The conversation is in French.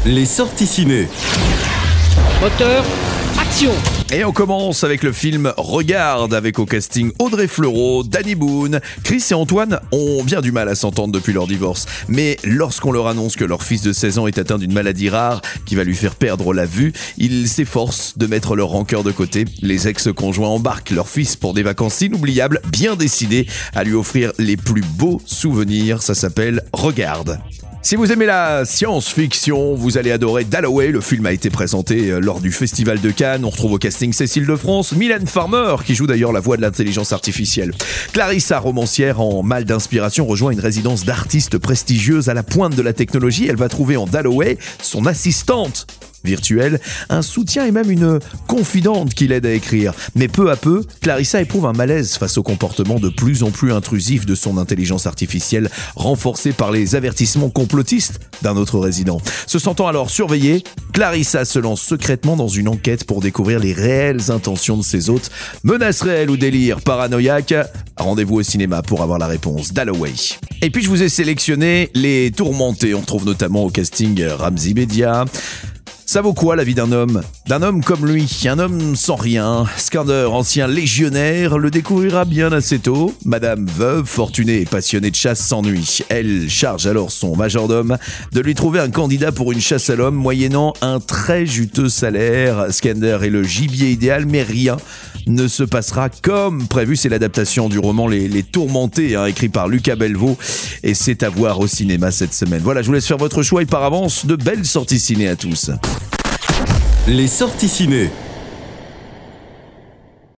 Les sorties ciné. Moteur, action. Et on commence avec le film Regarde, avec au casting Audrey Fleurot, Danny Boone. Chris et Antoine ont bien du mal à s'entendre depuis leur divorce. Mais lorsqu'on leur annonce que leur fils de 16 ans est atteint d'une maladie rare qui va lui faire perdre la vue, ils s'efforcent de mettre leur rancœur de côté. Les ex-conjoints embarquent leur fils pour des vacances inoubliables, bien décidés à lui offrir les plus beaux souvenirs. Ça s'appelle Regarde. Si vous aimez la science-fiction, vous allez adorer Dalloway. Le film a été présenté lors du Festival de Cannes. On retrouve au casting Cécile de France, Mylène Farmer, qui joue d'ailleurs la voix de l'intelligence artificielle. Clarissa, romancière en mal d'inspiration, rejoint une résidence d'artistes prestigieuse à la pointe de la technologie. Elle va trouver en Dalloway son assistante virtuelle, un soutien et même une confidente qui l'aide à écrire. Mais peu à peu, Clarissa éprouve un malaise face au comportement de plus en plus intrusif de son intelligence artificielle, renforcé par les avertissements complotistes d'un autre résident. Se sentant alors surveillée, Clarissa se lance secrètement dans une enquête pour découvrir les réelles intentions de ses hôtes. Menaces réelles ou délire paranoïaque? Rendez-vous au cinéma pour avoir la réponse. Dalloway. Et puis je vous ai sélectionné Les Tourmentés. On retrouve notamment au casting Ramzy Bedia. Ça vaut quoi la vie d'un homme? D'un homme comme lui, un homme sans rien. Skander, ancien légionnaire, le découvrira bien assez tôt. Madame veuve, fortunée et passionnée de chasse s'ennuie. Elle charge alors son majordome de lui trouver un candidat pour une chasse à l'homme moyennant un très juteux salaire. Skander est le gibier idéal, mais rien ne se passera comme prévu. C'est l'adaptation du roman Les Tourmentés, écrit par Lucas Belvaux, et c'est à voir au cinéma cette semaine. Voilà, je vous laisse faire votre choix et par avance, de belles sorties ciné à tous. Les sorties ciné.